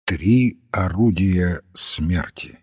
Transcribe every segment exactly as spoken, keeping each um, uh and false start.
Три орудия смерти.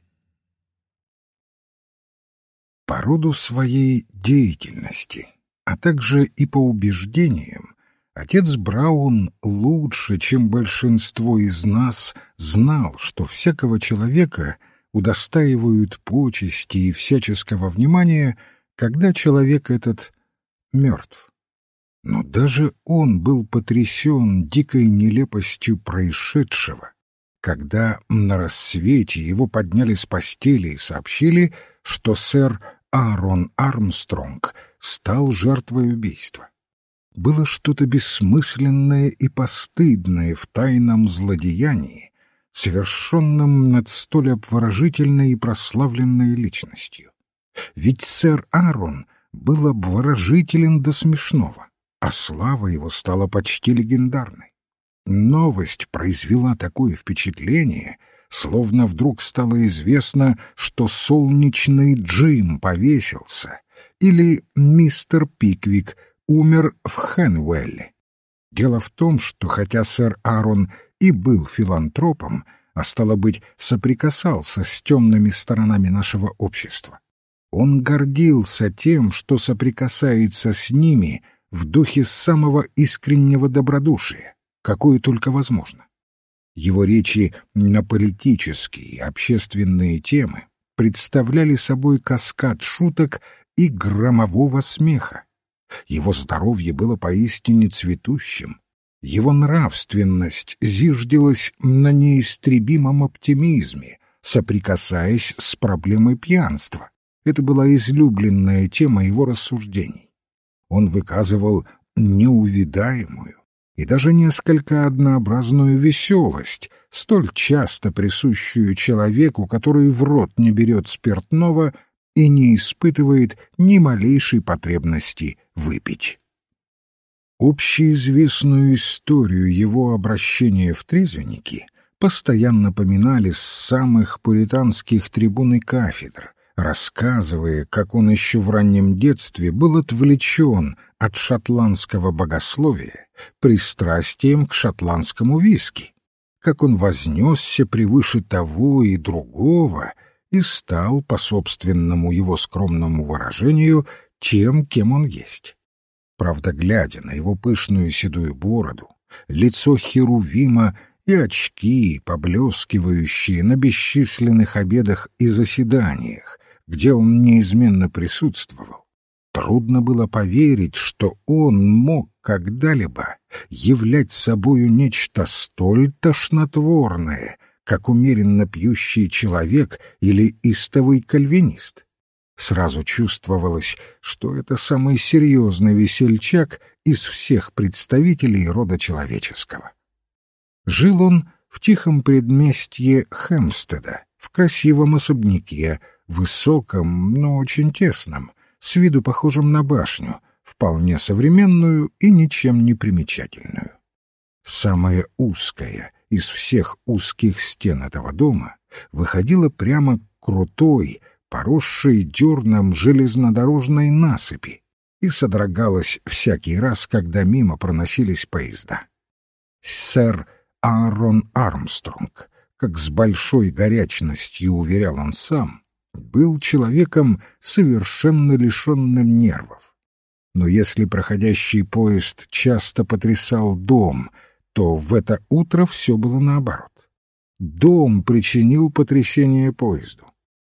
По роду своей деятельности, а также и по убеждениям, отец Браун лучше, чем большинство из нас, знал, что всякого человека удостаивают почести и всяческого внимания, когда человек этот мертв. Но даже он был потрясен дикой нелепостью происшедшего, когда на рассвете его подняли с постели и сообщили, что сэр Аарон Армстронг стал жертвой убийства. Было что-то бессмысленное и постыдное в тайном злодеянии, совершенном над столь обворожительной и прославленной личностью. Ведь сэр Аарон был обворожителен до смешного, а слава его стала почти легендарной. Новость произвела такое впечатление, словно вдруг стало известно, что солнечный Джим повесился или мистер Пиквик умер в Хенуэлле. Дело в том, что хотя сэр Аарон и был филантропом, а стало быть, соприкасался с темными сторонами нашего общества, он гордился тем, что соприкасается с ними в духе самого искреннего добродушия, какое только возможно. Его речи на политические и общественные темы представляли собой каскад шуток и громового смеха. Его здоровье было поистине цветущим, его нравственность зиждилась на неистребимом оптимизме, соприкасаясь с проблемой пьянства. Это была излюбленная тема его рассуждений. Он выказывал неувидаемую и даже несколько однообразную веселость, столь часто присущую человеку, который в рот не берет спиртного и не испытывает ни малейшей потребности выпить. Общеизвестную историю его обращения в трезвенники постоянно поминали с самых пуританских трибун и кафедр, рассказывая, как он еще в раннем детстве был отвлечен от шотландского богословия пристрастием к шотландскому виски, как он вознесся превыше того и другого и стал, по собственному его скромному выражению, тем, кем он есть. Правда, глядя на его пышную седую бороду, лицо Херувима и очки, поблескивающие на бесчисленных обедах и заседаниях, где он неизменно присутствовал, трудно было поверить, что он мог когда-либо являть собою нечто столь тошнотворное, как умеренно пьющий человек или истовый кальвинист. Сразу чувствовалось, что это самый серьезный весельчак из всех представителей рода человеческого. Жил он в тихом предместье Хэмпстеда, в красивом особняке, высоком, но очень тесном, с виду похожем на башню, вполне современную и ничем не примечательную. Самая узкая из всех узких стен этого дома выходила прямо к крутой, поросшей дерном железнодорожной насыпи, и содрогалась всякий раз, когда мимо проносились поезда. Сэр Аарон Армстронг, как с большой горячностью уверял он сам, был человеком совершенно лишенным нервов. Но если проходящий поезд часто потрясал дом, то в это утро все было наоборот. Дом причинил потрясение поезду.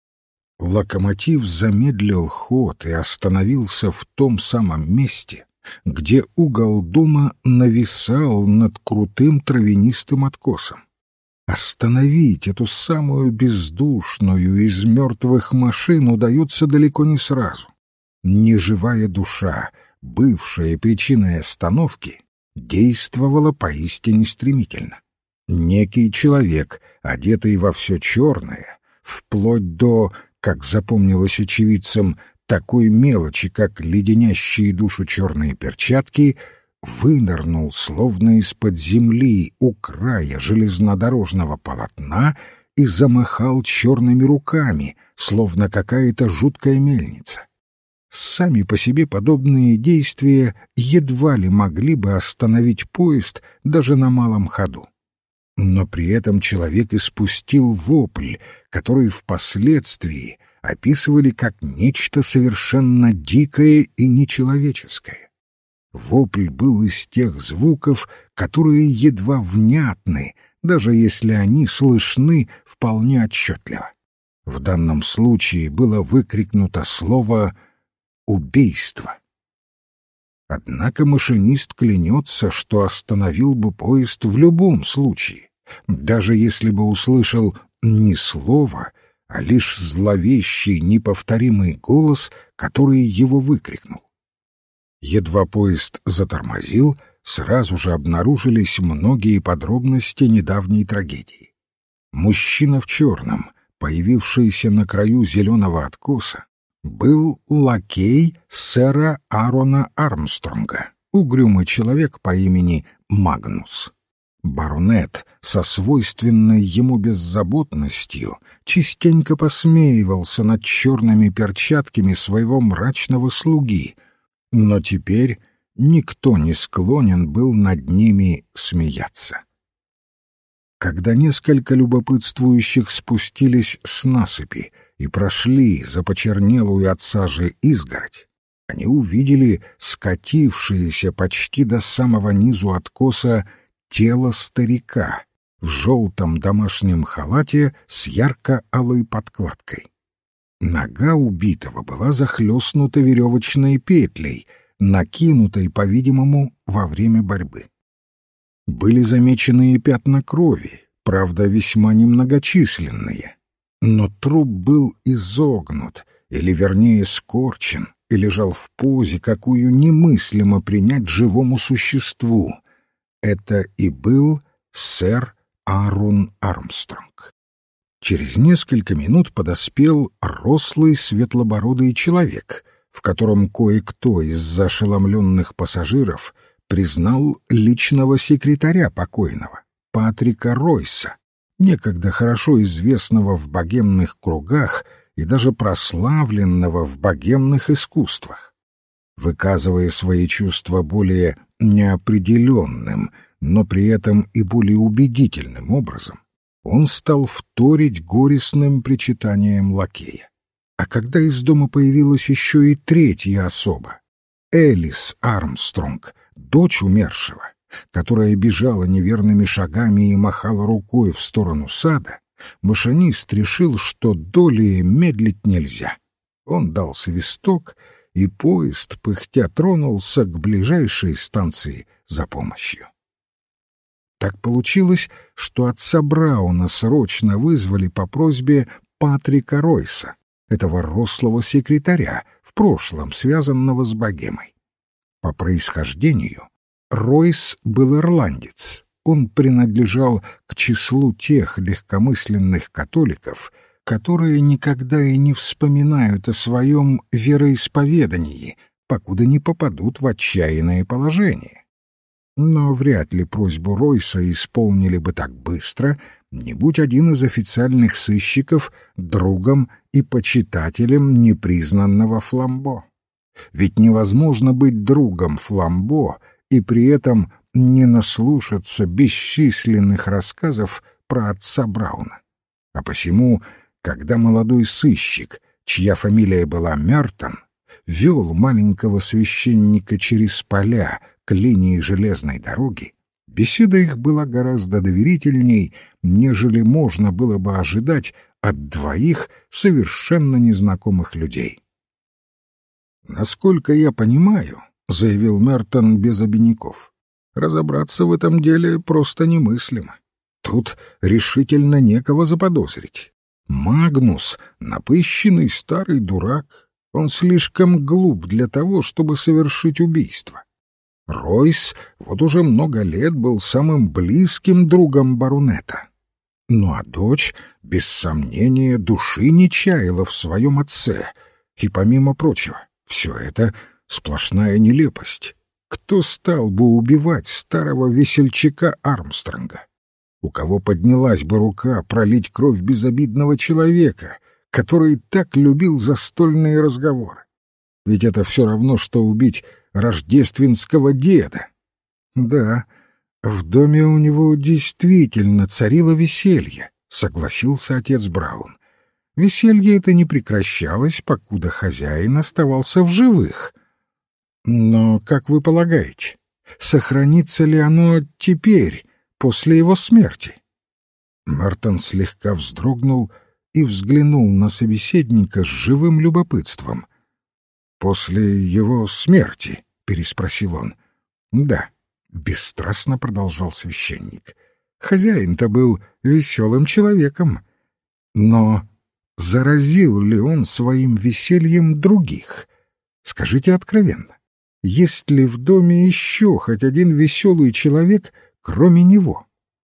Локомотив замедлил ход и остановился в том самом месте, где угол дома нависал над крутым травянистым откосом. Остановить эту самую бездушную из мертвых машин удается далеко не сразу. Неживая душа, бывшая причиной остановки, действовала поистине стремительно. Некий человек, одетый во все черное, вплоть до, как запомнилось очевидцам, такой мелочи, как леденящие душу черные перчатки, вынырнул словно из-под земли у края железнодорожного полотна и замахал черными руками, словно какая-то жуткая мельница. Сами по себе подобные действия едва ли могли бы остановить поезд даже на малом ходу. Но при этом человек испустил вопль, который впоследствии описывали как нечто совершенно дикое и нечеловеческое. Вопль был из тех звуков, которые едва внятны, даже если они слышны вполне отчетливо. В данном случае было выкрикнуто слово «убийство». Однако машинист клянется, что остановил бы поезд в любом случае, даже если бы услышал не слово, а лишь зловещий, неповторимый голос, который его выкрикнул. Едва поезд затормозил, сразу же обнаружились многие подробности недавней трагедии. Мужчина в черном, появившийся на краю зеленого откоса, был лакей сэра Аарона Армстронга, угрюмый человек по имени Магнус. Баронет со свойственной ему беззаботностью частенько посмеивался над черными перчатками своего мрачного слуги, но теперь никто не склонен был над ними смеяться. Когда несколько любопытствующих спустились с насыпи и прошли за почернелую от сажи изгородь, они увидели скатившееся почти до самого низу откоса тело старика в желтом домашнем халате с ярко-алой подкладкой. Нога убитого была захлестнута веревочной петлей, накинутой, по-видимому, во время борьбы. Были замечены и пятна крови, правда, весьма немногочисленные, но труп был изогнут, или, вернее, скорчен, и лежал в позе, какую немыслимо принять живому существу. Это и был сэр Аарон Армстронг. Через несколько минут подоспел рослый светлобородый человек, в котором кое-кто из ошеломленных пассажиров признал личного секретаря покойного, Патрика Ройса, некогда хорошо известного в богемных кругах и даже прославленного в богемных искусствах. Выказывая свои чувства более неопределенным, но при этом и более убедительным образом, он стал вторить горестным причитаниям лакея. А когда из дома появилась еще и третья особа, Элис Армстронг, дочь умершего, которая бежала неверными шагами и махала рукой в сторону сада, машинист решил, что долее медлить нельзя. Он дал свисток, и поезд, пыхтя, тронулся к ближайшей станции за помощью. Так получилось, что отца Брауна срочно вызвали по просьбе Патрика Ройса, этого рослого секретаря, в прошлом связанного с богемой. По происхождению Ройс был ирландец. Он принадлежал к числу тех легкомысленных католиков, которые никогда и не вспоминают о своем вероисповедании, покуда не попадут в отчаянное положение. Но вряд ли просьбу Ройса исполнили бы так быстро, не будь один из официальных сыщиков другом и почитателем непризнанного Фламбо. Ведь невозможно быть другом Фламбо и при этом не наслушаться бесчисленных рассказов про отца Брауна. А посему, когда молодой сыщик, чья фамилия была Мертон, вел маленького священника через поля к линии железной дороги, беседа их была гораздо доверительней, нежели можно было бы ожидать от двоих совершенно незнакомых людей. «Насколько я понимаю, — заявил Мертон без обиняков, — разобраться в этом деле просто немыслимо. Тут решительно некого заподозрить. Магнус — напыщенный старый дурак, он слишком глуп для того, чтобы совершить убийство. Ройс вот уже много лет был самым близким другом баронета. Ну а дочь, без сомнения, души не чаяла в своем отце. И, помимо прочего, все это сплошная нелепость. Кто стал бы убивать старого весельчака Армстронга? У кого поднялась бы рука пролить кровь безобидного человека, который так любил застольные разговоры? Ведь это все равно, что убить рождественского деда. Да, В доме у него действительно царило веселье, согласился отец Браун. Веселье это не прекращалось, покуда хозяин оставался в живых. Но, как вы полагаете, сохранится ли оно теперь, после его смерти? Мертон слегка вздрогнул и взглянул на собеседника с живым любопытством. «После его смерти?» — переспросил он. «Да», — бесстрастно продолжал священник. «Хозяин-то был веселым человеком. Но заразил ли он своим весельем других? Скажите откровенно, есть ли в доме еще хоть один веселый человек, кроме него?»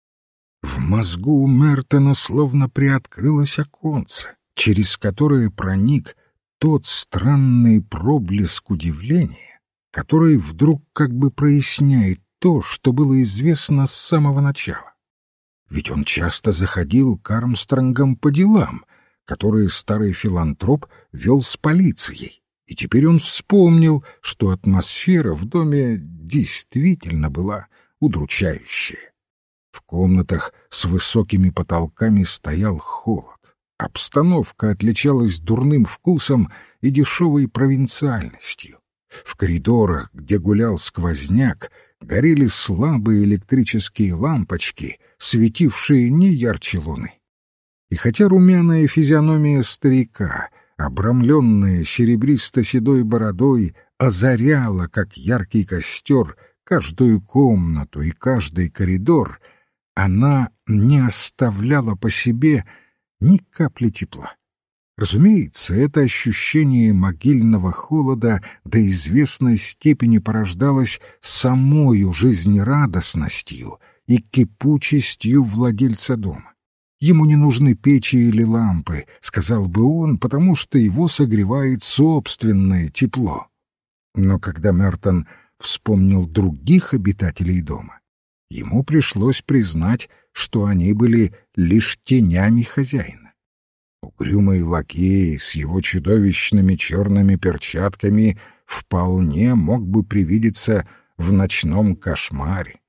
В мозгу у Мертона словно приоткрылось оконце, через которое проник тот странный проблеск удивления, который вдруг как бы проясняет то, что было известно с самого начала. Ведь он часто заходил к Армстронгам по делам, которые старый филантроп вел с полицией, и теперь он вспомнил, что атмосфера в доме действительно была удручающая. В комнатах с высокими потолками стоял холод. Обстановка отличалась дурным вкусом и дешевой провинциальностью. В коридорах, где гулял сквозняк, горели слабые электрические лампочки, светившие не ярче луны. И хотя румяная физиономия старика, обрамленная серебристо-седой бородой, озаряла, как яркий костер, каждую комнату и каждый коридор, она не оставляла по себе ни капли тепла. Разумеется, это ощущение могильного холода до известной степени порождалось самою жизнерадостностью и кипучестью владельца дома. Ему не нужны печи или лампы, сказал бы он, потому что его согревает собственное тепло. Но когда Мертон вспомнил других обитателей дома, ему пришлось признать, что они были лишь тенями хозяина. Угрюмый лакей с его чудовищными черными перчатками вполне мог бы привидеться в ночном кошмаре.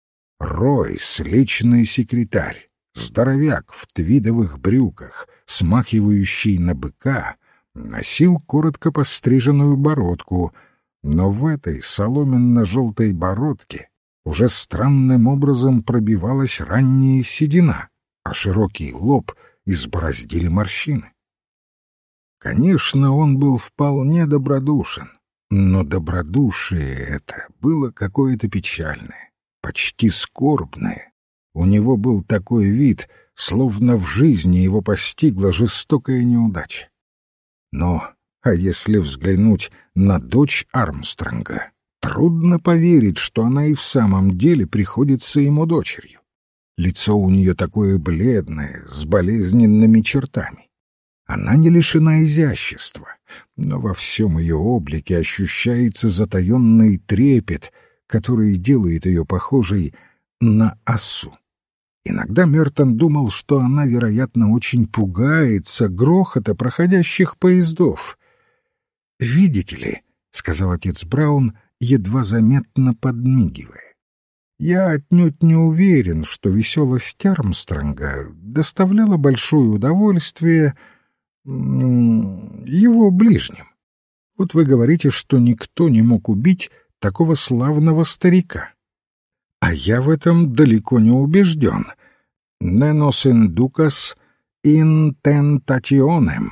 Ройс, личный секретарь, здоровяк в твидовых брюках, смахивающий на быка, носил коротко постриженную бородку, но в этой соломенно-желтой бородке уже странным образом пробивалась ранняя седина, а широкий лоб избороздили морщины. Конечно, он был вполне добродушен, но добродушие это было какое-то печальное, почти скорбное. У него был такой вид, словно в жизни его постигла жестокая неудача. Но, а если взглянуть на дочь Армстронга, трудно поверить, что она и в самом деле приходится ему дочерью. Лицо у нее такое бледное, с болезненными чертами. Она не лишена изящества, но во всем ее облике ощущается затаенный трепет, который делает ее похожей на осу. Иногда Мертон думал, что она, вероятно, очень пугается грохота проходящих поездов. «Видите ли», — сказал отец Браун, едва заметно подмигивая, «я отнюдь не уверен, что веселость Армстронга доставляла большое удовольствие его ближним. Вот вы говорите, что никто не мог убить такого славного старика. А я в этом далеко не убежден. «Ne nos inducas in tentationem».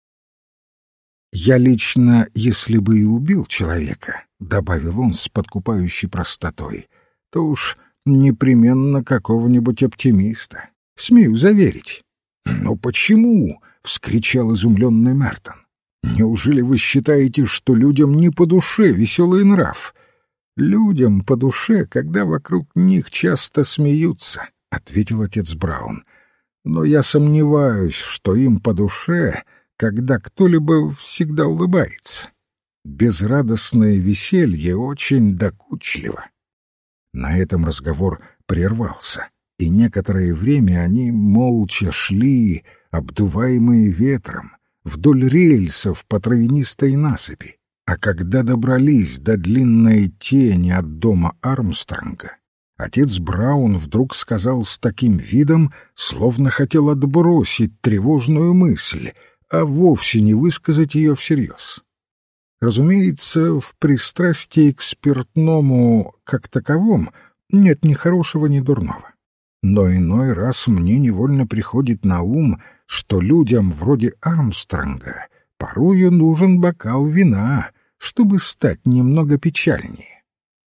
«Я лично, если бы и убил человека, — добавил он с подкупающей простотой, — то уж непременно какого-нибудь оптимиста. Смею заверить». «Но почему?» — вскричал изумленный Мертон. «Неужели вы считаете, что людям не по душе веселый нрав?» «Людям по душе, когда вокруг них часто смеются», — ответил отец Браун. «Но я сомневаюсь, что им по душе, когда кто-либо всегда улыбается. Безрадостное веселье очень докучливо». На этом разговор прервался, и некоторое время они молча шли, обдуваемые ветром, вдоль рельсов по травянистой насыпи. А когда добрались до длинной тени от дома Армстронга, Отец Браун вдруг сказал с таким видом, словно хотел отбросить тревожную мысль, а вовсе не высказать ее всерьез. Разумеется, в пристрастии к спиртному как таковом нет ни хорошего, ни дурного. Но иной раз мне невольно приходит на ум, что людям вроде Армстронга порою нужен бокал вина, чтобы стать немного печальнее.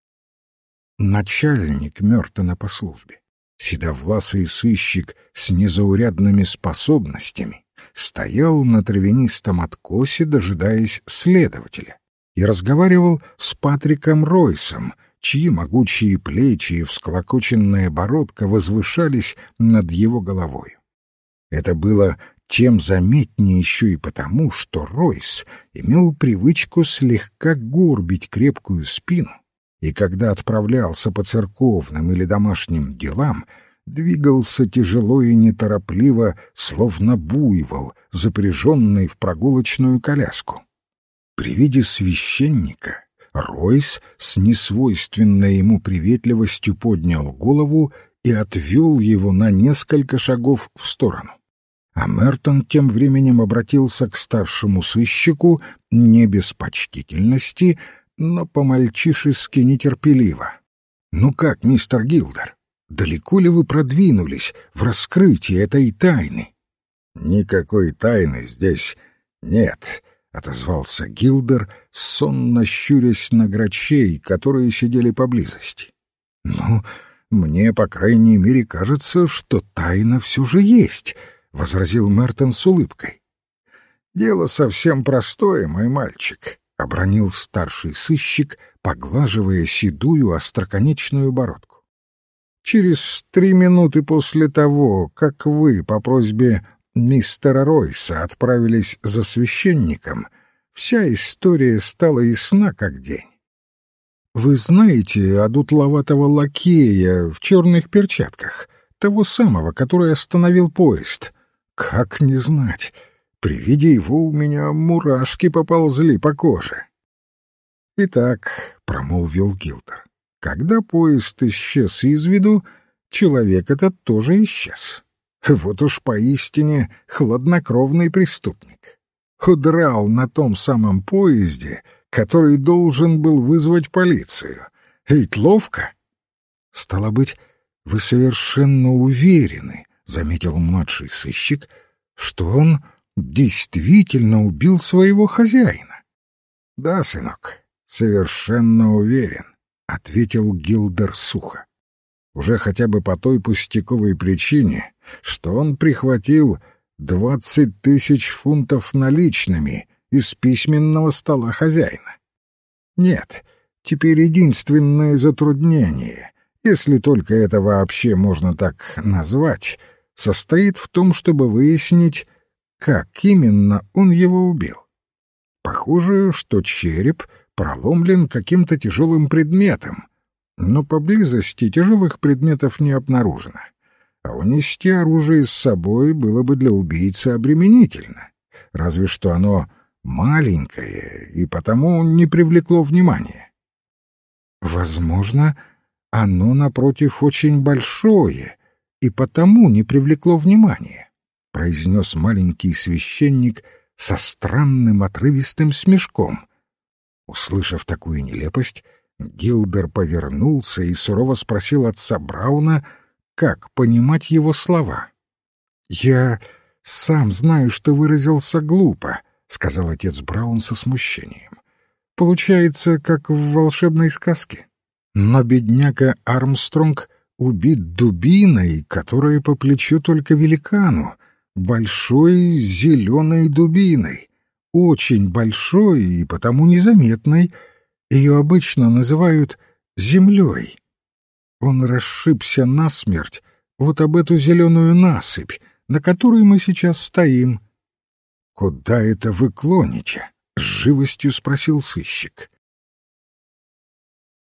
Начальник Мёртона по службе, седовласый сыщик с незаурядными способностями, стоял на травянистом откосе, дожидаясь следователя, и разговаривал с Патриком Ройсом, чьи могучие плечи и всклокоченная бородка возвышались над его головой. Это было тем заметнее еще и потому, что Ройс имел привычку слегка горбить крепкую спину, и когда отправлялся по церковным или домашним делам, двигался тяжело и неторопливо, словно буйвол, запряженный в прогулочную коляску. При виде священника Ройс с несвойственной ему приветливостью поднял голову и отвел его на несколько шагов в сторону. А Мёртон тем временем обратился к старшему сыщику не без почтительности, но по-мальчишески нетерпеливо. «Ну как, мистер Гилдер, далеко ли вы продвинулись в раскрытии этой тайны?» «Никакой тайны здесь нет», — отозвался Гилдер, сонно щурясь на грачей, которые сидели поблизости. «Ну, мне, по крайней мере, кажется, что тайна все же есть», — возразил Мёртон с улыбкой. «Дело совсем простое, мой мальчик», — обронил старший сыщик, поглаживая седую остроконечную бородку. «Через три минуты после того, как вы по просьбе мистера Ройса отправились за священником, вся история стала ясна как день. Вы знаете одутловатого лакея в черных перчатках, того самого, который остановил поезд? Как не знать? При виде его у меня мурашки поползли по коже». «Итак», — промолвил Гилдер, — «когда поезд исчез из виду, человек этот тоже исчез. Вот уж поистине хладнокровный преступник. Удрал на том самом поезде, который должен был вызвать полицию. Ведь ловко». «Стало быть, вы совершенно уверены», — заметил младший сыщик, — «что он действительно убил своего хозяина?» «Да, сынок, совершенно уверен», — ответил Гилдер сухо. «Уже хотя бы по той пустяковой причине, что он прихватил двадцать тысяч фунтов наличными из письменного стола хозяина. Нет, теперь единственное затруднение, если только это вообще можно так назвать, состоит в том, чтобы выяснить, как именно он его убил. Похоже, что череп проломлен каким-то тяжелым предметом, но поблизости тяжелых предметов не обнаружено, а унести оружие с собой было бы для убийцы обременительно, разве что оно маленькое и потому не привлекло внимания. Возможно, оно, напротив, очень большое и потому не привлекло внимания, произнес маленький священник со странным отрывистым смешком. Услышав такую нелепость, Гилдер повернулся и сурово спросил отца Брауна, как понимать его слова. «Я сам знаю, что выразился глупо», — сказал отец Браун со смущением. «Получается, как в волшебной сказке. Но бедняга Армстронг убит дубиной, которая по плечу только великану, большой зеленой дубиной, очень большой и потому незаметной. Ее обычно называют землей. Он расшибся насмерть вот об эту зеленую насыпь, на которой мы сейчас стоим». «Куда это вы клоните?» — с живостью спросил сыщик.